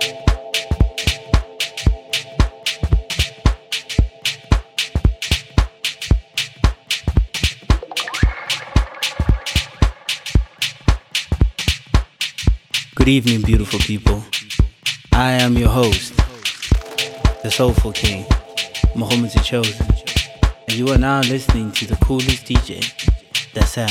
Good evening, beautiful people. I am your host, the Soulful King, Muhammad the Chosen, and you are now listening to the coolest DJ, Dasar.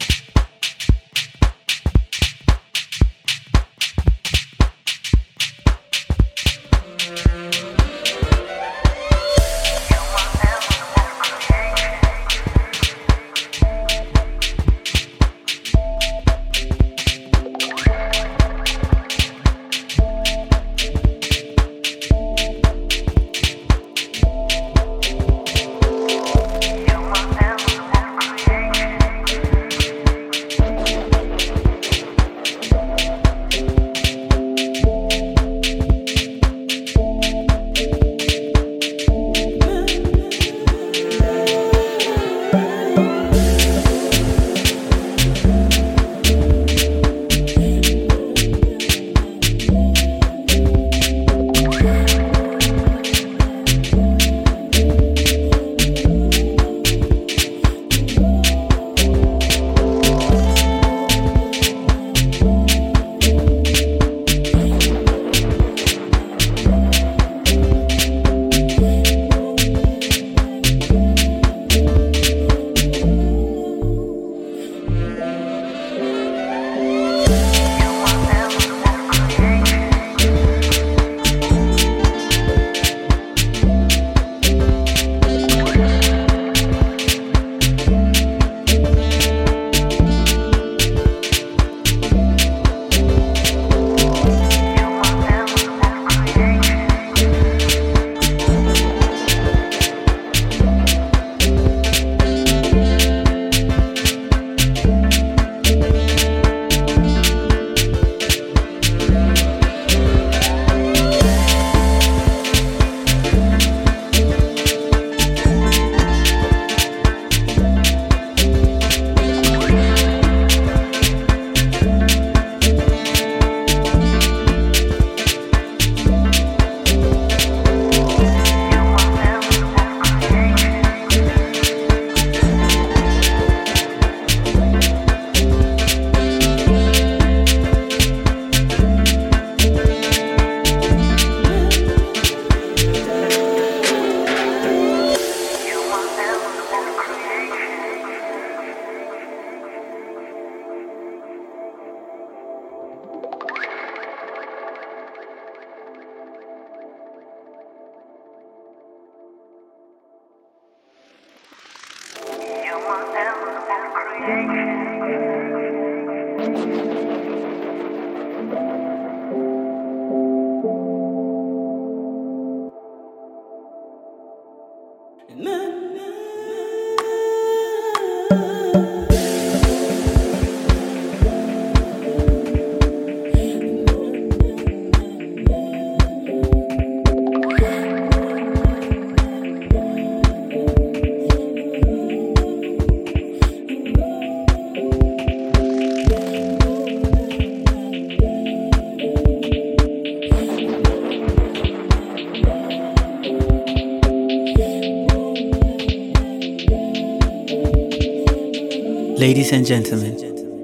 Ladies and gentlemen,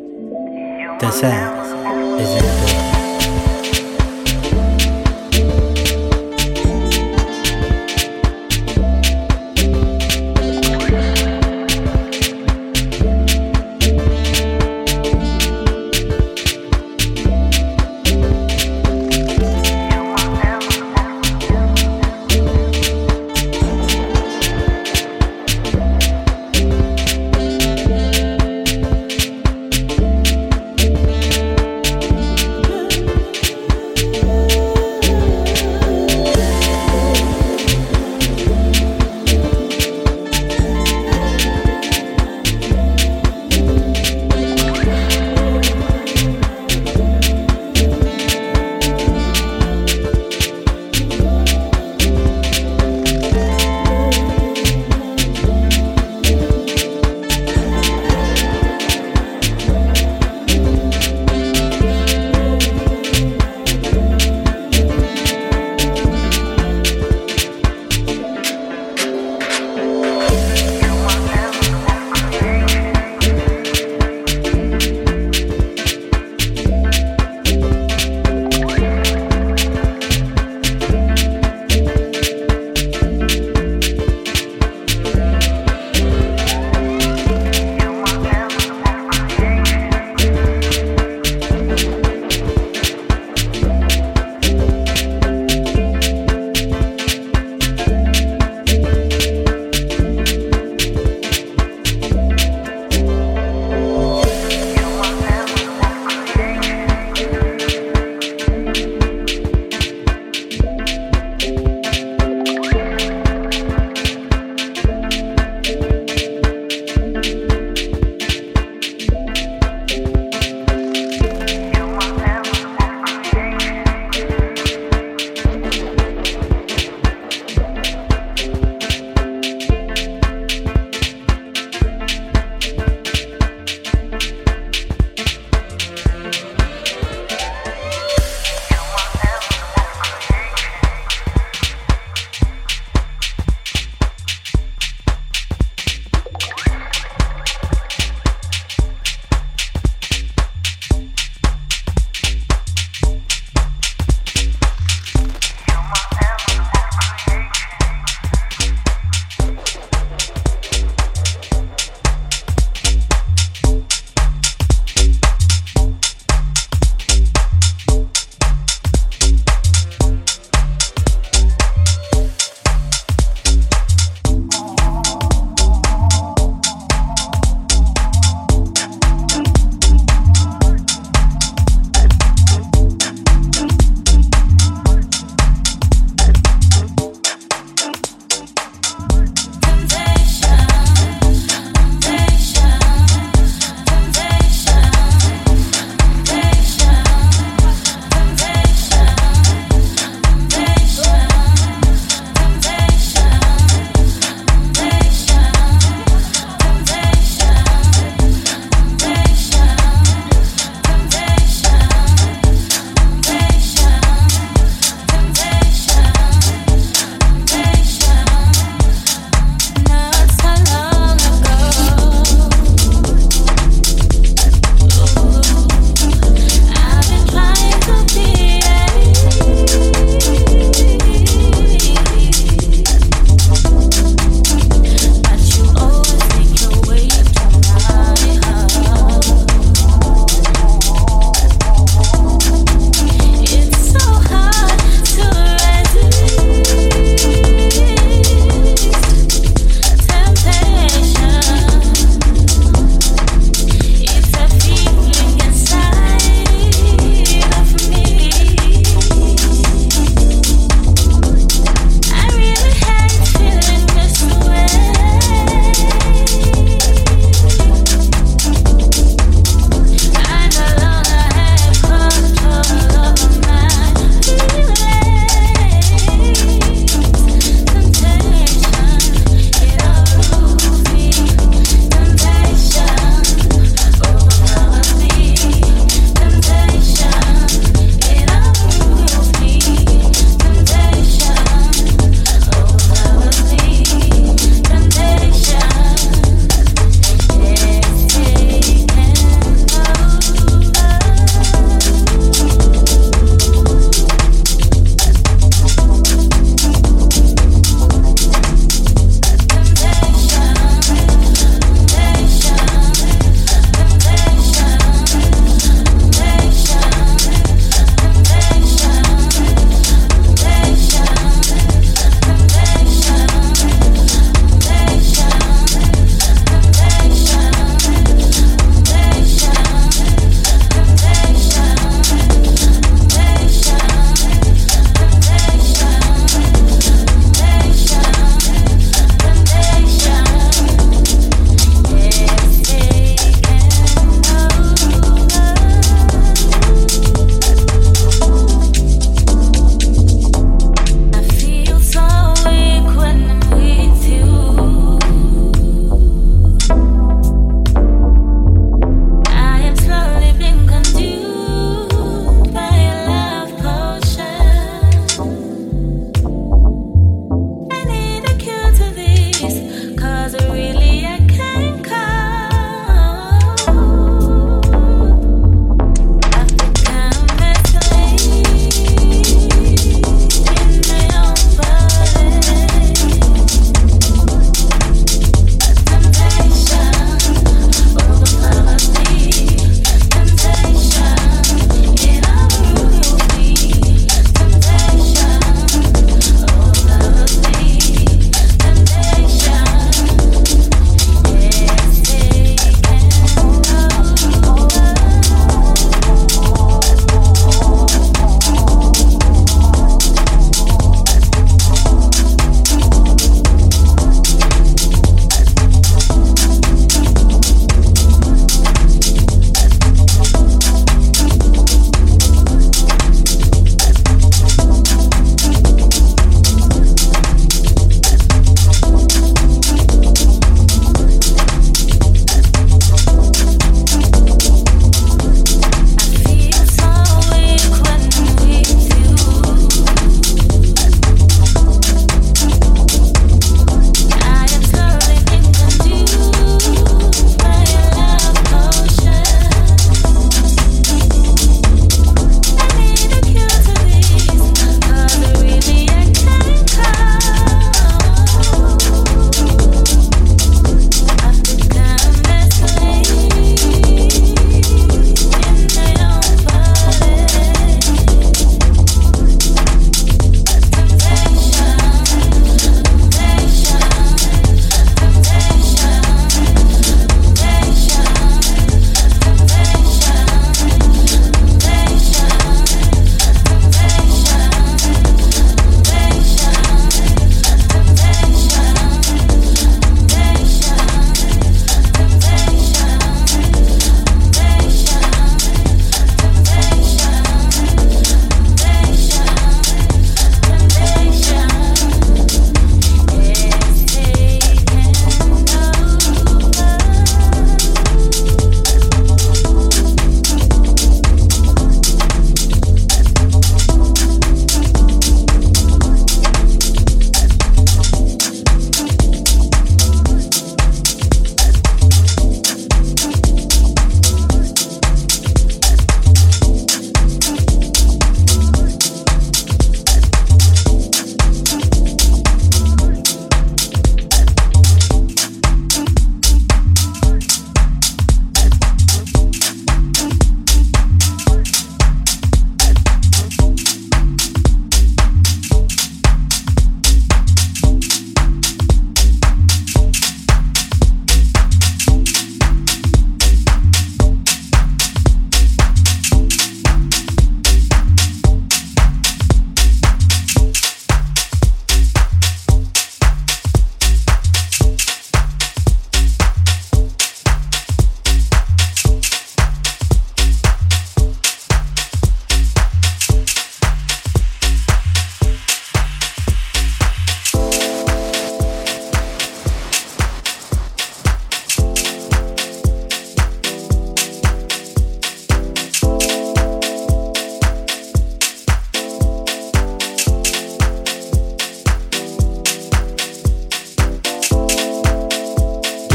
the sound is in the building.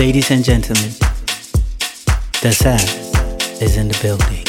Ladies and gentlemen, the sound is in the building.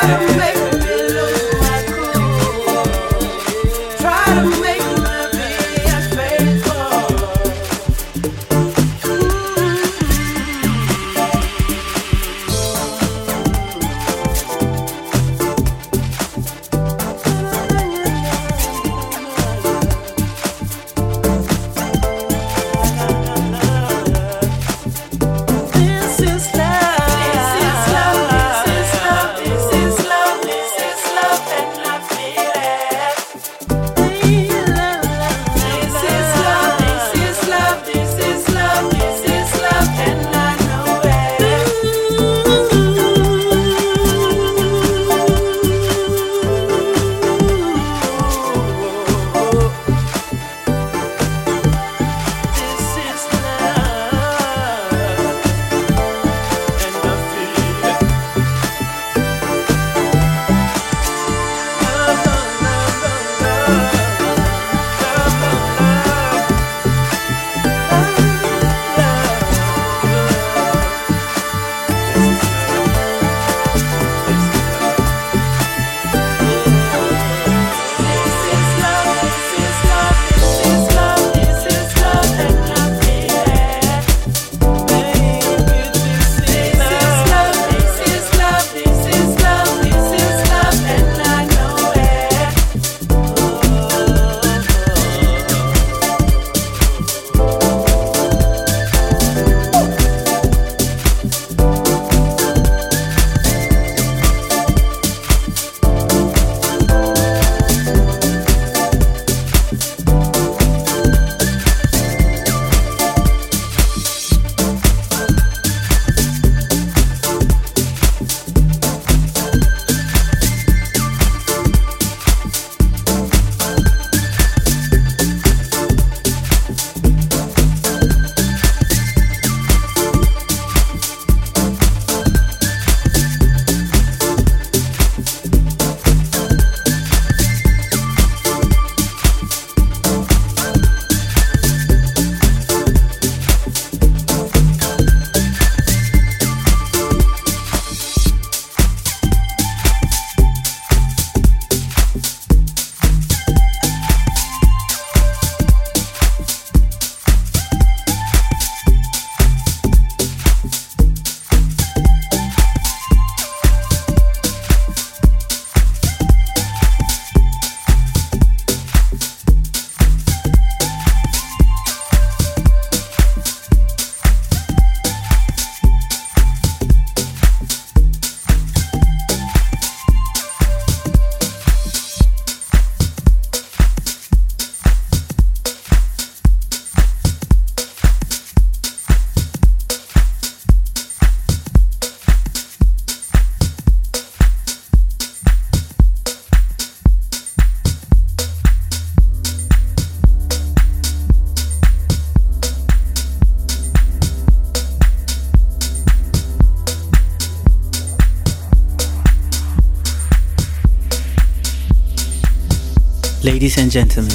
Ladies and gentlemen,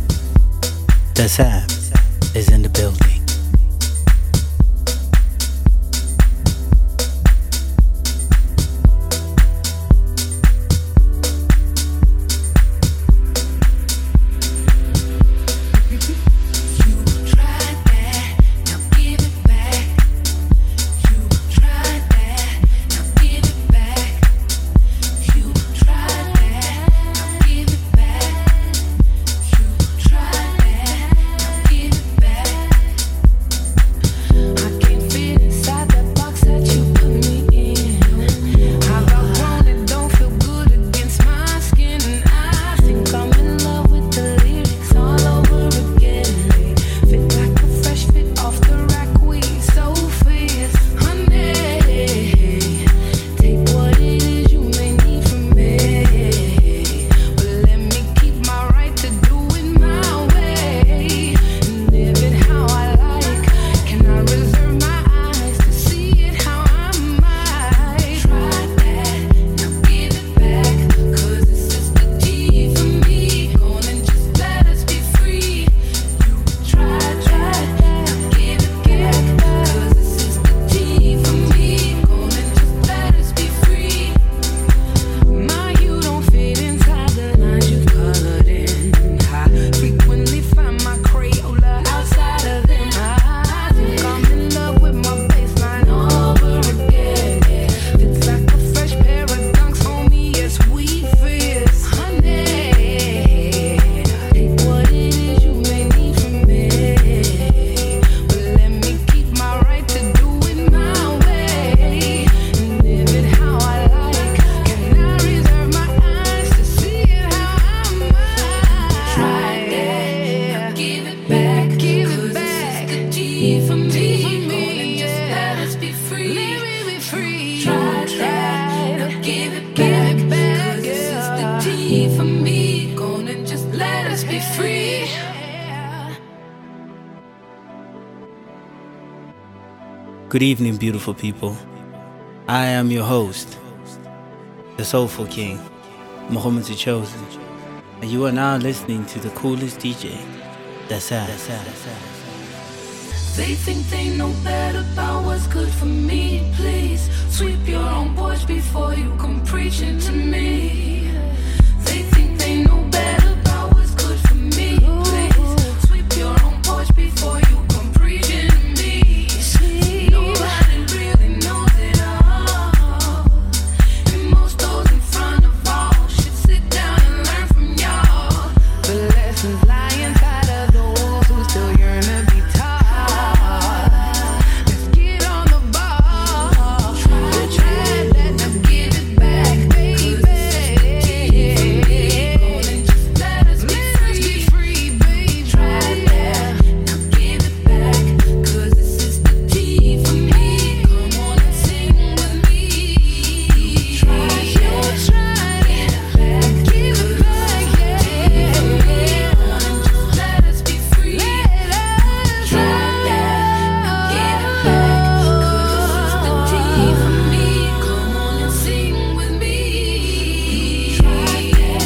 the Sab is in the building. Good evening, beautiful people. I am your host, the Soulful King, Muhammad the Chosen, and you are now listening to the coolest DJ that's out. They think they know better about what's good for me. Please sweep your own porch before you come preaching to me. They think they know better about what's good for me. Please sweep your own porch before you come preaching to me. Nobody really knows it all, and most those in front of all should sit down and learn from y'all. The lessons lie inside of those who still yearn to be taught. Let's get on the ball. Try that, let's get it back, baby. Just let us be free, baby. Try that, now give it back, 'cause this is the key for me. Come on and sing with me. Try it, give it back, yeah. Just let us be free. Try that, now give it back, 'cause this is the key for me. Come on and sing with me. Try that,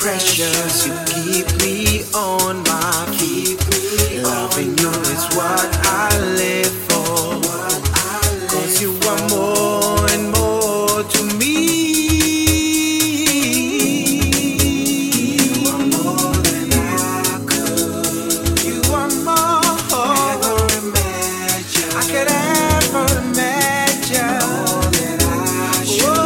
precious. You keep me on my feet. Loving you is what I live for. 'Cause you are more and more to me. You are more than I could. You are more ever imagine. I could ever imagine. All that I should.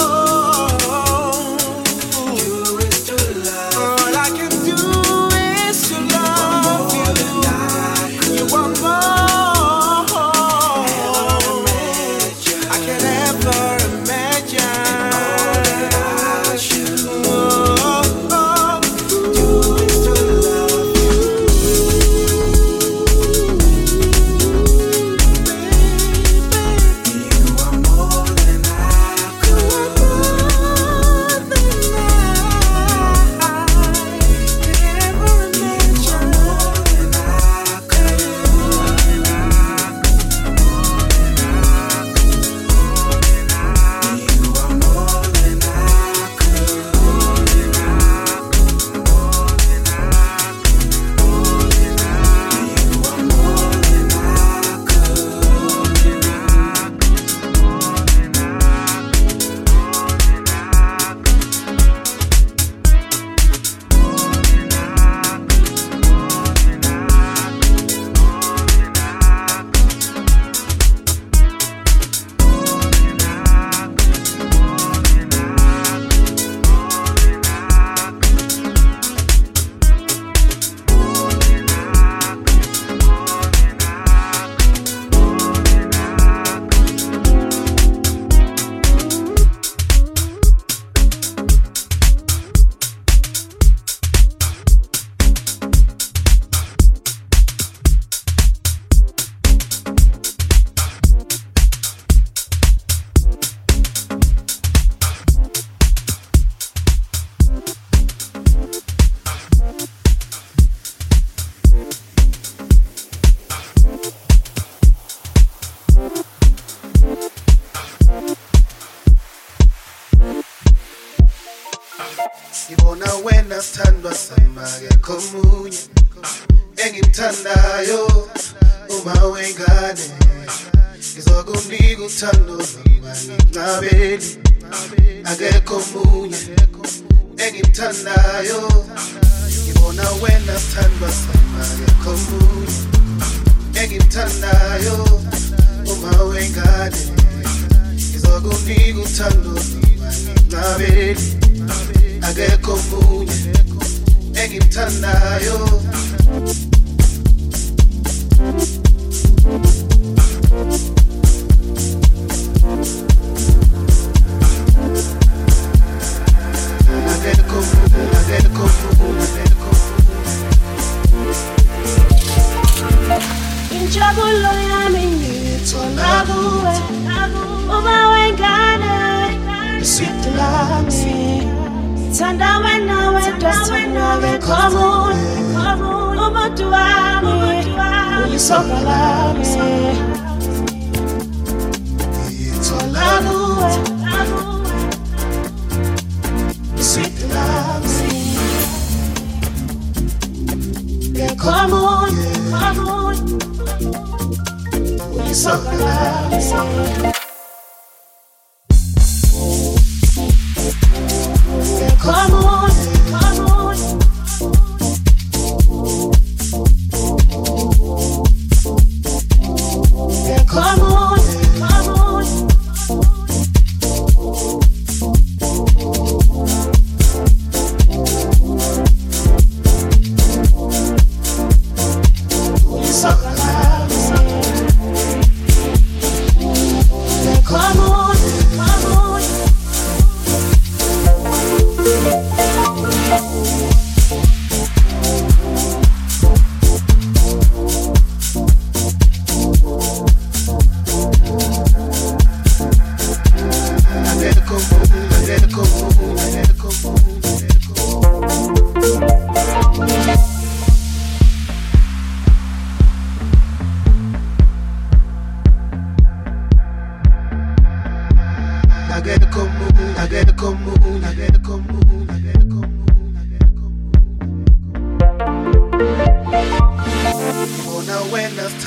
Ngibona wena sithandwa samake komunye engimthandayo uma wengane ngizokunika uthando ngingancabeli akekho omunye engimthandayo ngibona wena sithandwa samake komunye engimthandayo uma wengane ngizokunika uthando ngingancabeli akekho omunye engimthandayo injabulo yami ngithola kuwe uma wengane iswiti lami thanda wena wedwa sithanda komunye umuntu wami uyisoka lami ngithola kuwe iswiti lami komunye uyisoka lami come on. Yeah, come on. We so alive.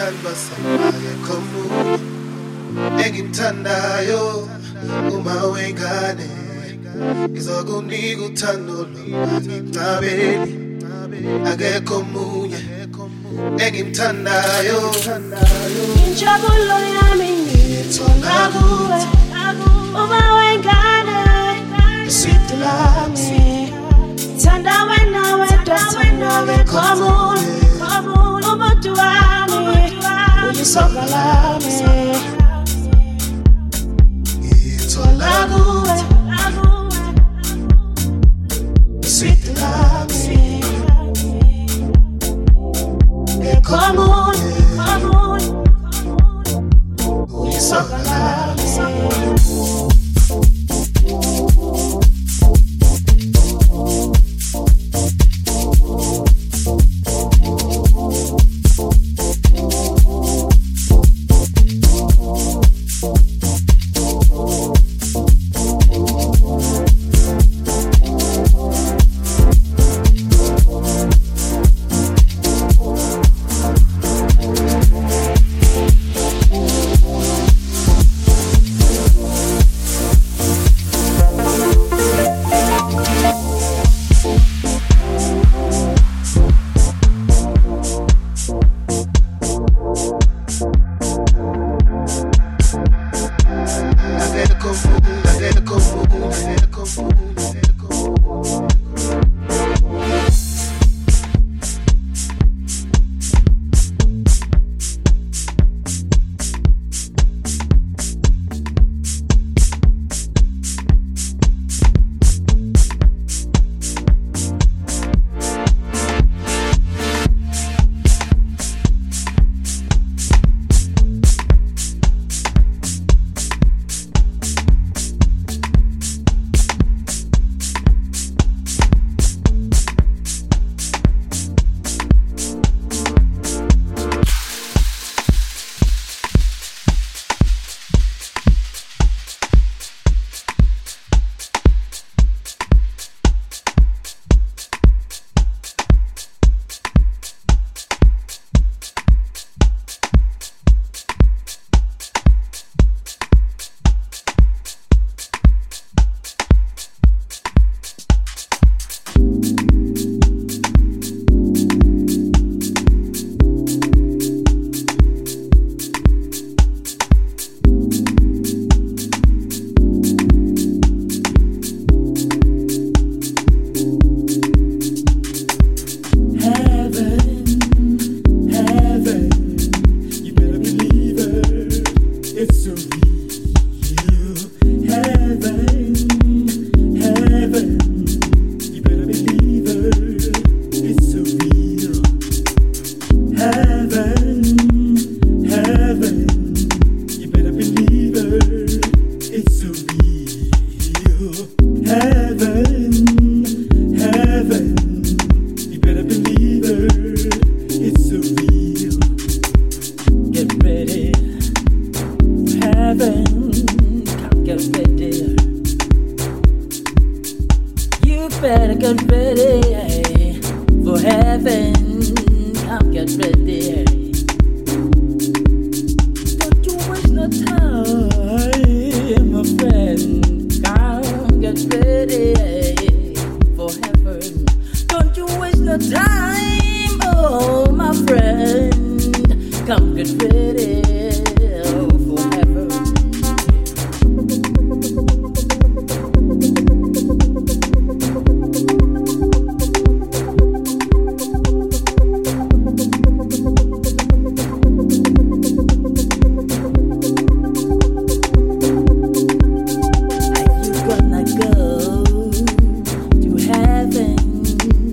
ngiyathandwa akekho omunye engimthandayo uma wengane ngizokunika uthando lomncabeni akekho omunye engimthandayo injabulo yami ngiyithola kuwe uma wengane iswiti lami thanda wena wedwa thanda bekhomuni umuntu wami uyisoka lami ngiyithola kuwe iswiti lami bekhomuni uyisoka lami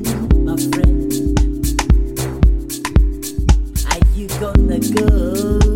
Gonna go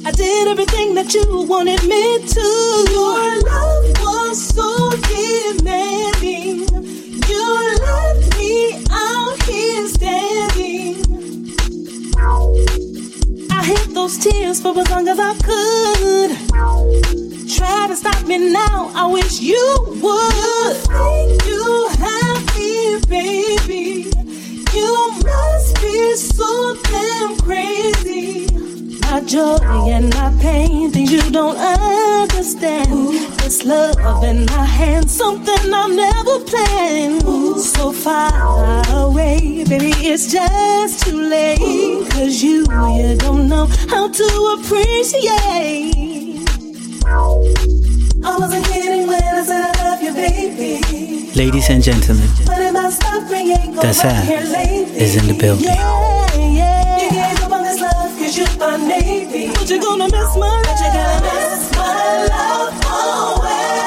I did everything that you wanted me to. Your love was so demanding. You left me out here standing. I hid those tears for as long as I could. Try to stop me now, I wish you would. Think you happy, baby. You must be so damn crazy. My joy and my pain, things you don't understand. This love in my hand, something I'll never plan. So far away, baby, it's just too late. Cause you don't know how to appreciate. I wasn't kidding when I said I love you, baby. Ladies and gentlemen, the sound is in the building. You gave up on this love cause you're my baby. But you're gonna miss my love. But you're gonna miss my love always.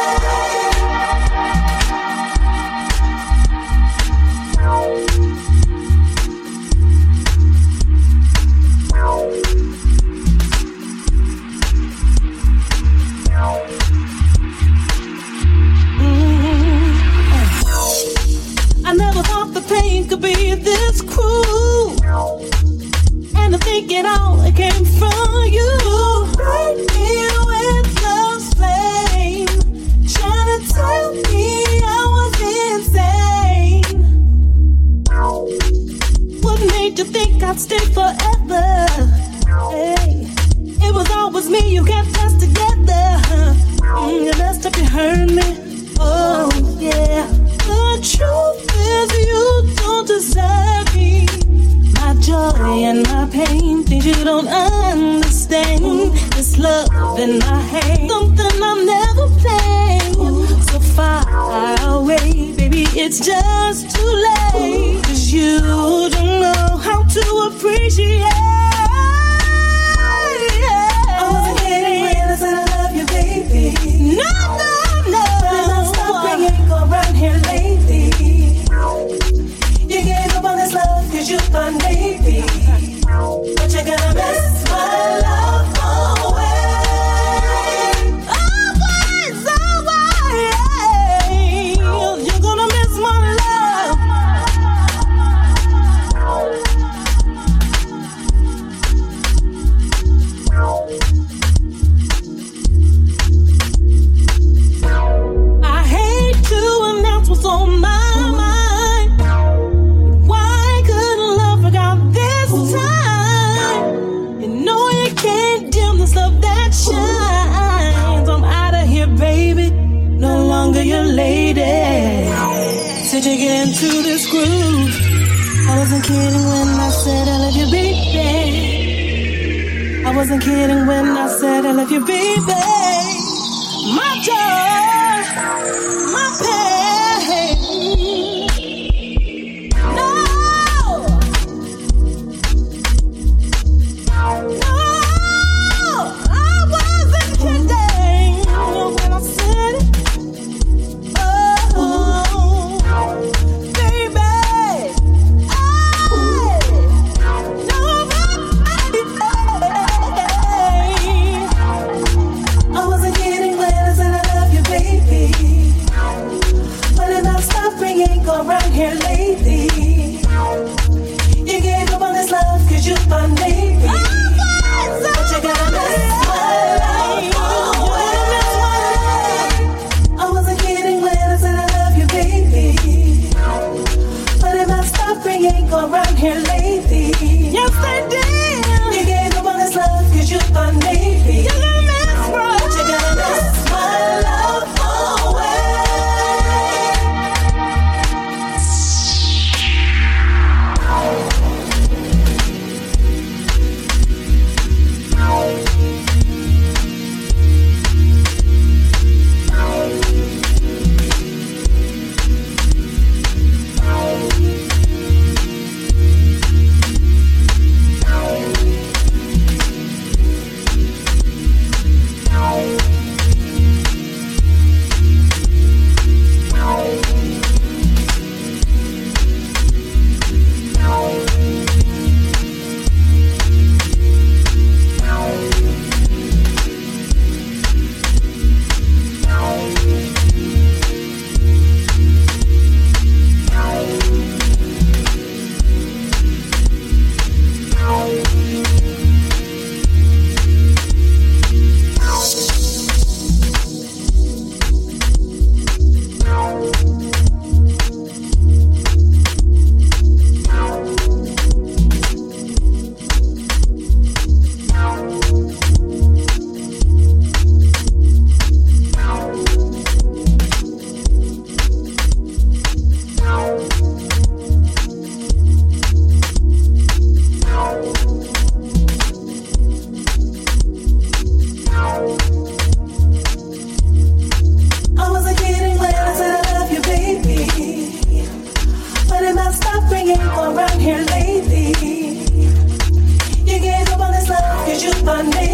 I never thought the pain could be this cruel. And to think it all, it came from you. Burn me with love's flame, trying to tell me I was insane. What made you think I'd stay forever? Hey, it was always me, you got us together. You messed up, you hurt me. Oh yeah. The truth is you don't deserve me. My joy and my pain, things you don't understand. This love in my hand, something I'll never plan. So far away, baby, it's just too late. Cause you don't know how to appreciate. I wasn't kidding when I said I love you, baby. No, no, no. Stop bringing around here lately. You gave up on this love cause you're my baby. But you're gonna miss my love always. Always, always. You're gonna miss my love. I hate to announce what's on my mind. Why couldn't love work out this time? You know you can't dim this love that shines. I'm out of here, baby. No longer your lady. Said you get into this groove. I wasn't kidding when I said I love you, baby. I wasn't kidding when I said I love you, baby. My joy, my pain. No, no, I wasn't kidding when I said it. Oh, baby, I wasn't kidding when I said I love you, baby. But if I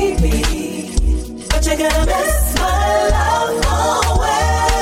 baby, but you're gonna miss my love away.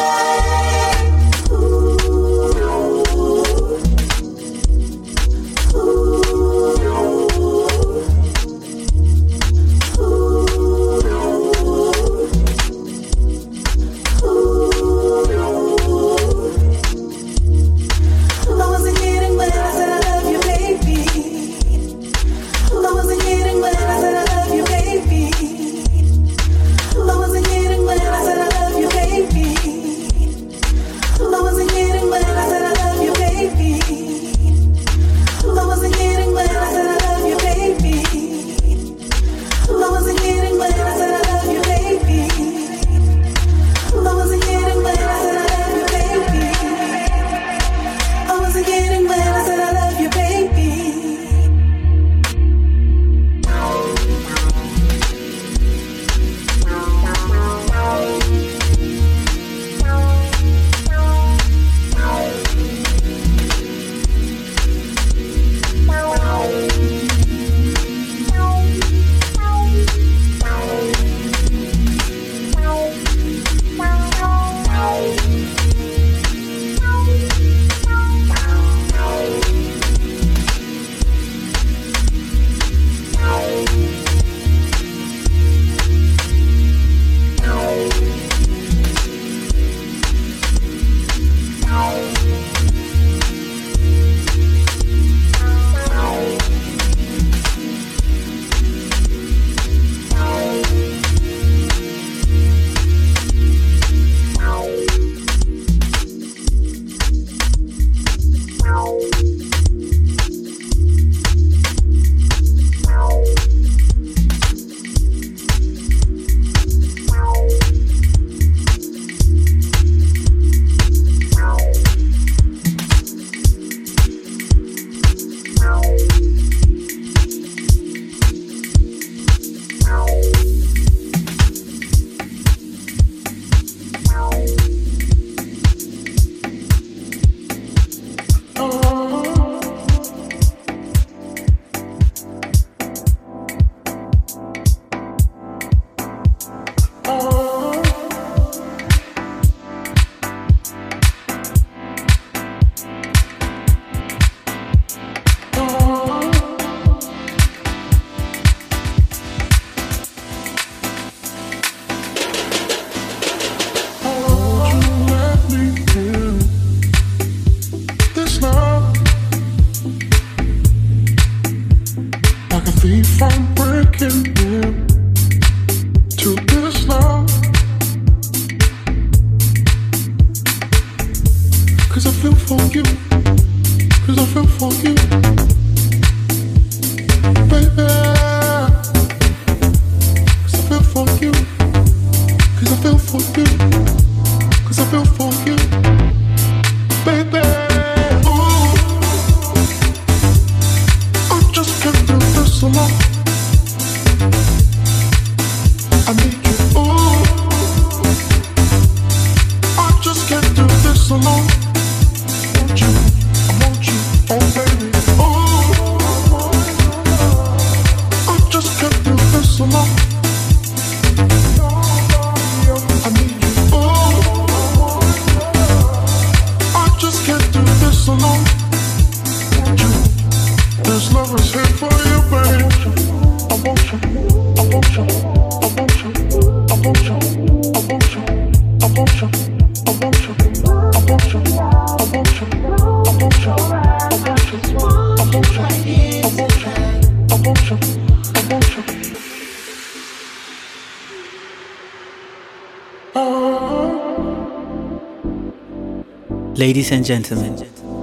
Ladies and gentlemen,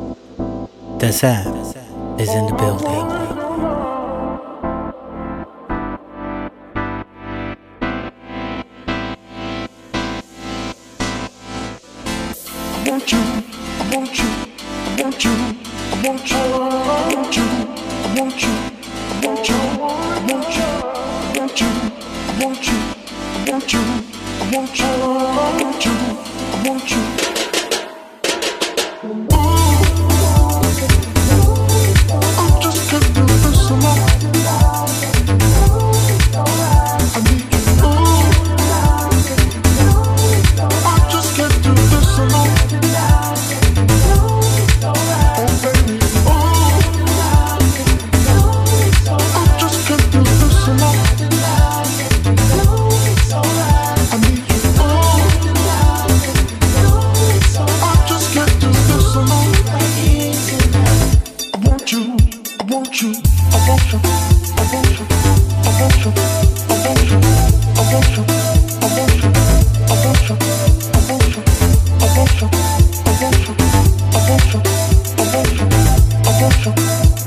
the Sam is in the building.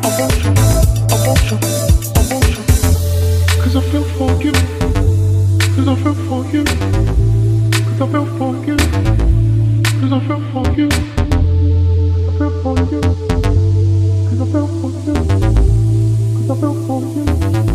'Cause I feel for you. 'Cause I feel for you. 'Cause I feel for you. 'Cause I feel for you. I feel for you. 'Cause I feel for you. 'Cause I feel for you.